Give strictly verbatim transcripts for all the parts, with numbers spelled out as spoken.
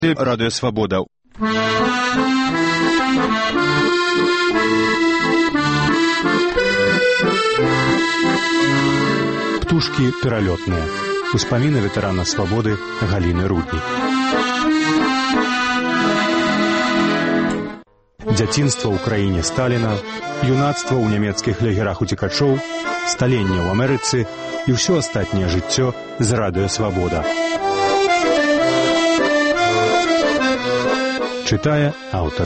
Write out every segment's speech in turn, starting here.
Радыё Свабода. Птушкі пералётныя. Успаміны ветэрана свабоды Галіны Руднік. Дзяцінства ў краіне Сталіна, юнацтва ў нямецкіх лагерах уцекачоў, сталенне ў Амерыцы і ўсё астатняе жыццё з Радыё Свабода. Чытае аўтар.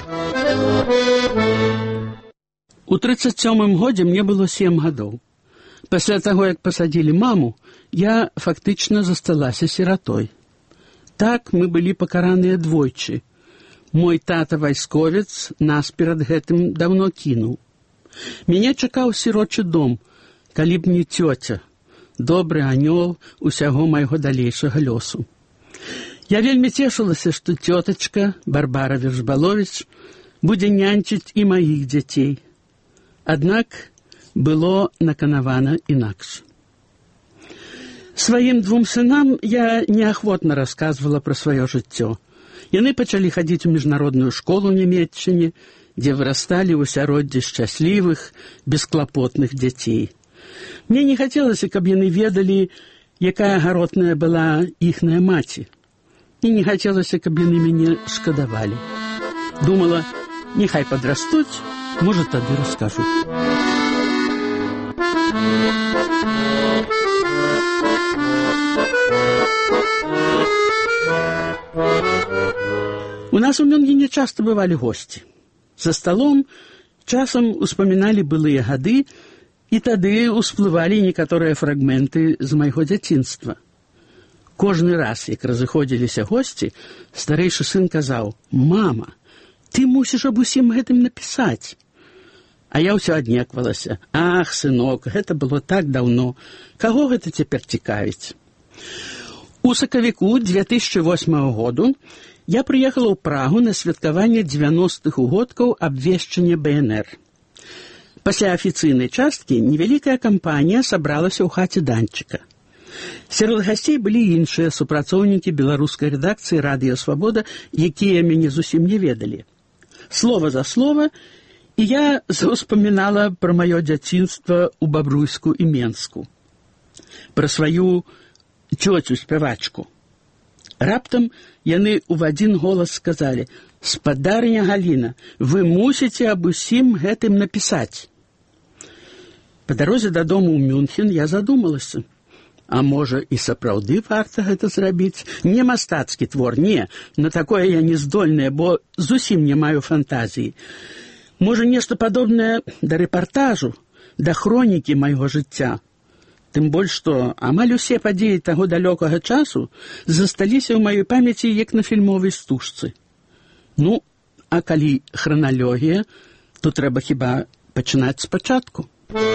У трыццаць сёмым годзе мне было сем гадоў. Пасля таго, як пасадзілі маму, я фактычна засталася сіратой. Так мы былі пакараныя двойчы. Мой тата вайсковец нас перад гэтым даўно кінуў. Мяне чакаў сірочы дом, калі б не цёця, добры анёл усяго майго далейшага лёсу. Я вельмі цешылася, што цётачка Барбара Вершбаловіч будзе няньчыць і маіх дзяцей. Аднак было наканавана інакш. Сваім двум сынам я неахвотна расказвала пра сваё жыццё. Яны пачалі хадзіць у міжнародную школу ў Нямецчыне, дзе вырасталі ў асяроддзі шчаслівых, бесклапотных дзяцей. Мне не хацелася, каб яны ведалі, якая гаротная была іхная маці. І не хацелася, каб яны мяне шкадавалі. Думала, няхай падрастуць, можа, тады раскажу. У нас у Мюнгене часта бывалі госці. За сталом часам успаміналі былыя гады, і тады усплывалі некаторыя фрагменты з майго дзяцінства. Кожны раз, як разыходзіліся госці, старэйшы сын казаў: «Мама, ты мусіш аб усім гэтым напісаць». А я ўсё аднеквалася: «Ах, сынок, гэта было так даўно, каго гэта цяпер цікавіць?» У сакавіку дзве тысячы восьмага году я прыехала ў Прагу на святкаванне дзевяностых угодкаў абвешчання Бэ Эн Эр. Пасля афіцыйнай часткі невялікая кампанія сабралася ў хаце Данчыка. Сярод гасцей былі іншыя супрацоўнікі беларускай рэдакцыі Радыё Свабода, якія мяне зусім не ведалі. Слова за слова, і я заўспамінала пра маё дзяцінства ў Бабруйску і Менску, пра сваю цёцю-спявачку. Раптам яны ў адзін голас сказалі: «Спадарня Галіна, вы мусіце аб усім гэтым напісаць». Па дарозе дадому ў Мюнхен я задумалася. А можа, і сапраўды варта гэта зрабіць? Не мастацкі твор, не, на такое я не здольная, бо зусім не маю фантазіі. Можа, нешта падобнае да рэпартажу, да хронікі майго жыцця. Тым больш, што амаль усе падзеі таго далёкага часу засталіся ў маёй памяці як на фільмовай стужцы. Ну, а калі храналогія, то трэба хіба пачынаць спачатку.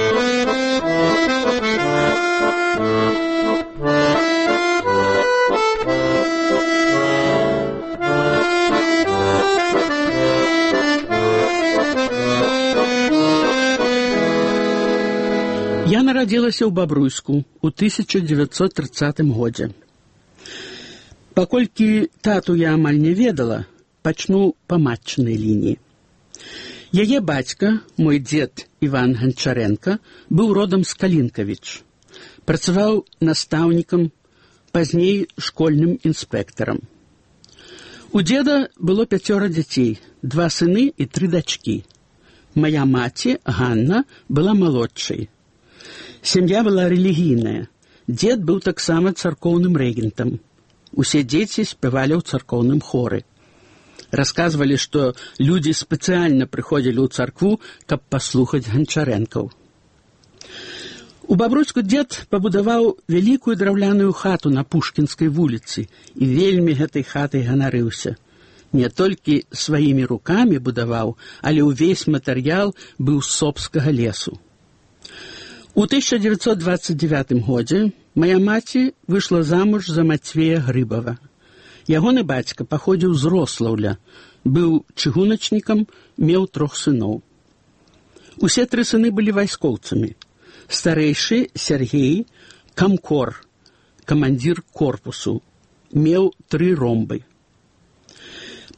Я нарадзілася ў Бабруйску ў тысяча дзевяцьсот трыццатым годзе. Паколькі тату я амаль не ведала, пачну па матчынай лініі. Яе бацька, мой дзед Іван Ганчаренка, быў родам з Калінкавіч. Працаваў настаўнікам, пазней школьным інспектарам. У дзеда было пяцёра дзяцей, два сыны і тры дачкі. Мая маці, Ганна, была малодшай. Сям'я была рэлігійная. Дзед быў таксама царкоўным рэгентам. Усе дзеці спявалі ў царкоўным хоры. Расказвалі, што людзі спецыяльна прыходзілі ў царкву, каб паслухаць Ганчарэнкаў. У Бабруйску дзед пабудаваў вялікую драўляную хату на Пушкінскай вуліцы і вельмі гэтай хатай ганарыўся. Не толькі сваімі рукамі будаваў, але ўвесь матэрыял быў з сопскага лесу. У тысяча дзевяцьсот дваццаць дзевятым годзе мая маці выйшла замуж за Мацвея Грыбава. Ягоны бацька паходзіў з Рослаўля, быў чыгуначнікам, меў трох сыноў. Усе тры сыны былі вайскоўцамі. Старэйшы Сергей Камкор, камандзір корпусу, меў тры ромбы.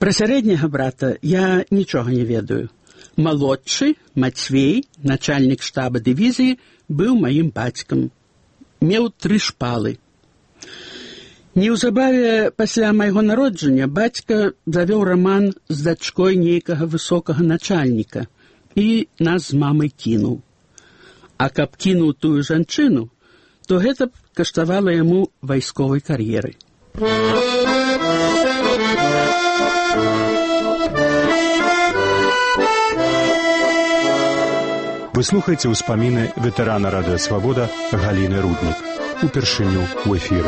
Пра сярэдняга брата я нічога не ведаю. Малодшы, Мацвей, начальнік штаба дывізіі, быў маім бацькам. Меў тры шпалы. Неўзабаве пасля майго народжання бацька завёў раман з дачкой нейкага высокага начальніка і нас з мамай кінуў. А каб кінуў тую жанчыну, то гэта б каштавала яму вайсковай кар'еры. Вы слухаеце ўспаміны ветэрана радыё «Свабода» Галіны Руднік. Упершыню ў эфіры.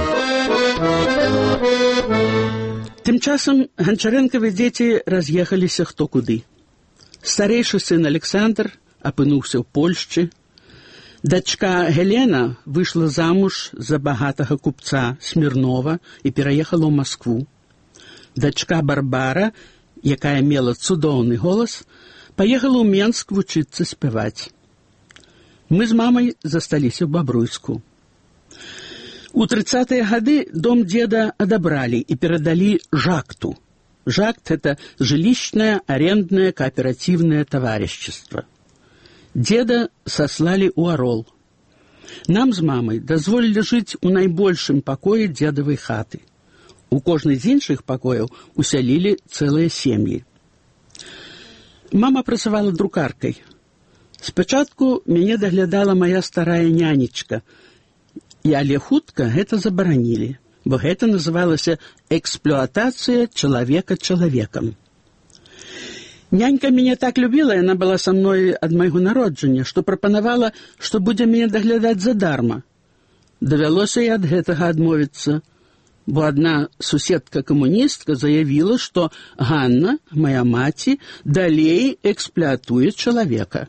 Тым часам ганчарэнкавы дзеці раз'ехаліся хто куды. Старэйшы сын Александр апынуўся ў Польшчы. Дачка Гелена выйшла замуж за багатага купца Смірнова і пераехала ў Маскву. Дачка Барбара, якая мела цудоўны голас, паехала ў Менск вучыцца спяваць. Мы з мамай засталіся ў Бабруйску. У трыццатыя гады дом деда адабралі і перадалі Жакту. Жакт – это жилищное арендное кооперативное товарищество. Деда сослали у Орол. Нам з мамай дазволілі жыць у найбольшым пакоі дзедавай хаты. У кожнай з іншых пакояў усялілі цэлыя сем'і. Мама працавала друкаркай. Спачатку мяне даглядала моя старая нянечка, і але хутка гэта забаранілі, бо гэта называлася эксплуатацыя чалавека чалавекам. Нянька мяне так любіла, яна была са мной ад майго народжання, што прапанавала, што будзе мяне даглядаць задарма. Давялося і ад гэтага адмовіцца, бо адна суседка-камуністка заявіла, што Ганна, моя маці, далей эксплуатуе чалавека.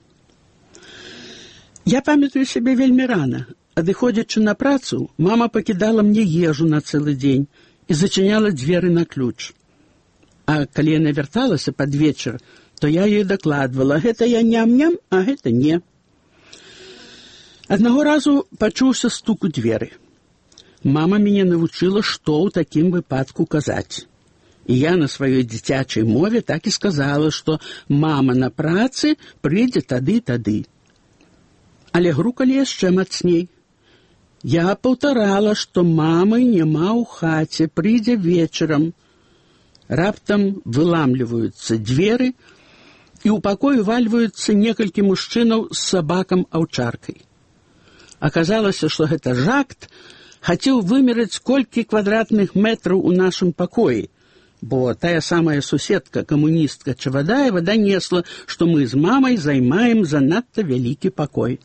Я памятаю сябе вельмі рана. Адыходзячы на працу, мама пакідала мне ежу на цэлы дзень і зачыняла дзверы на ключ. А калі яна вярталася пад вечар, то я ёй дакладвала: гэта я ням-ням, а гэта не. Аднаго разу пачуўся стук у дзверы. Мама мяне навучыла, што ў такім выпадку казаць. І я на сваёй дзіцячай мове так і сказала, што мама на працы прыйдзе тады-тады. Але грукалі яшчэ мацней. Я паўтарала, што мамы няма ў хаце, прыйдзе вечарам. Раптам выламліваюцца дзверы, і ў пакой увальваюцца некалькі мужчынаў з сабакам-аўчаркай. Аказалася, што гэта Жакт хацеў вымераць колькі квадратных метраў у нашым пакоі, бо тая самая суседка-камуністка Чавадаева данесла, што мы з мамай займаем занадта вялікі пакой.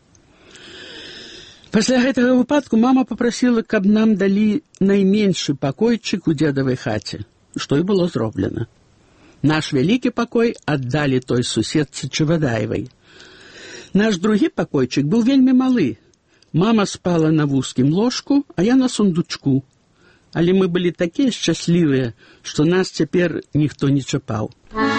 Пасля гэтага выпадку мама папрасіла, каб нам далі найменшы пакойчык у дзедавай хаце, што і было зроблена. Наш вялікі пакой аддалі той суседцы Чавадаевай. Наш другі пакойчык быў вельмі малы. Мама спала на вузкім ложку, а я на сундучку. Але мы былі такія шчаслівыя, што нас цяпер ніхто не чапаў.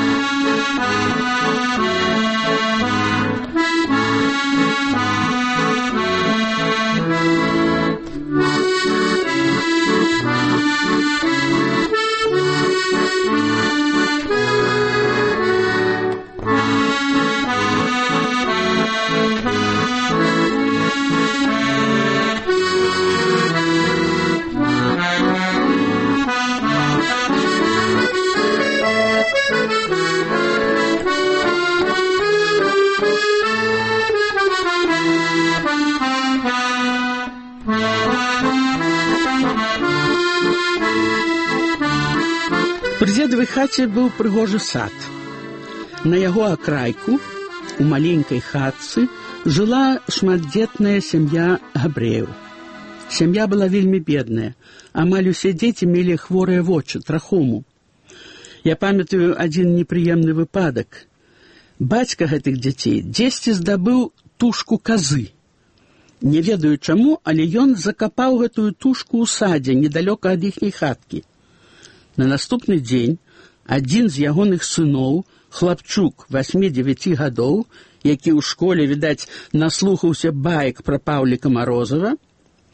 Пры дзедавай хаце быў прыгожы сад. На яго акрайку, у маленькай хатцы, жыла шматдзетная сям'я габрэяў. Сям'я была вельмі бедная, амаль усе дзеці мелі хворыя вочы, трахому. Я памятаю адзін непрыемны выпадак. Бацька гэтых дзяцей дзесьці здабыў тушку казы. Не ведаю чаму, але ён закапаў гэтую тушку ў садзе, недалёка ад іхняй хаткі. На наступны дзень адзін з ягоных сыноў, хлапчук васьмі-дзевяці гадоў, які ў школе, відаць, наслухаўся баек пра Паўліка Марозава,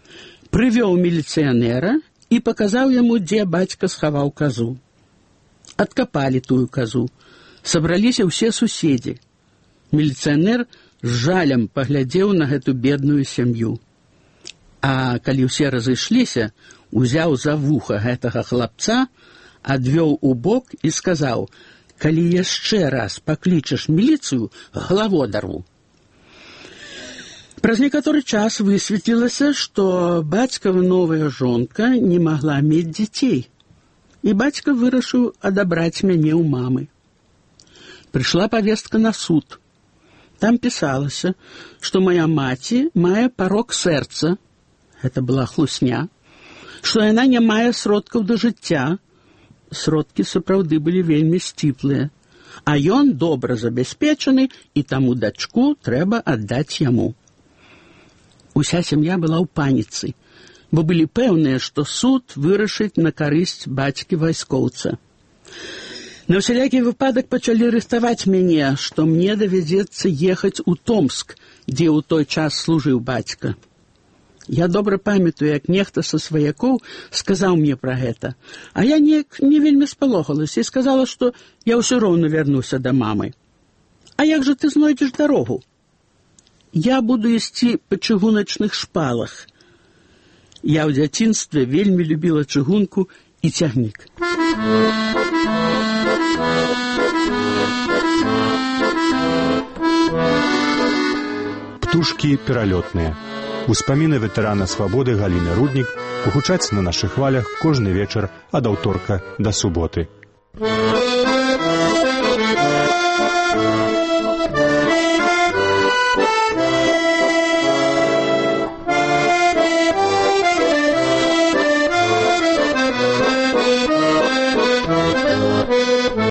прывёў міліцыянера і паказаў яму, дзе бацька схаваў казу. Адкапалі тую казу. Сабраліся ўсе суседзі. Міліцыянер з жалем паглядзеў на гэту бедную сям'ю. А калі ўсе разышліся, узяў за вуха гэтага хлапца, адвёў у бок і сказаў: «Калі яшчэ раз паклічаш міліцыю, галаву адарву». Праз некаторы час высветлілася, што бацькава новая жонка не магла мець дзяцей. І бацька вырашыў адабраць мяне ў мамы. Прыйшла павестка на суд. Там пісалася, што моя маці мае парок сэрца, гэта была хлусня, што яна не мае сродкаў да жыцця, сродкі сапраўды былі вельмі сціплыя, а ён добра забяспечаны, і таму дачку трэба аддаць яму. Уся сям'я была ў паніцы, бо былі пэўныя, што суд вырашыць на карысць бацькі вайскоўца. На ўсялякі выпадак пачалі рыхтаваць мяне, што мне давядзецца ехаць у Томск, дзе ў той час служыў бацька. Я добра памятаю, як нехта са сваякоў сказаў мне пра гэта, а я неяк не вельмі спалохалася і сказала, што я ўсё роўна вярнуся да мамы. А як жа ты знойдзеш дарогу? Я буду ісці па чыгуначных шпалах. Я ў дзяцінстве вельмі любіла чыгунку і цягнік. Птушкі пералётныя. Успаміны ветэрана свабоды Галіны Руднік гучаць на нашых хвалях кожны вечар ад аўторка да суботы.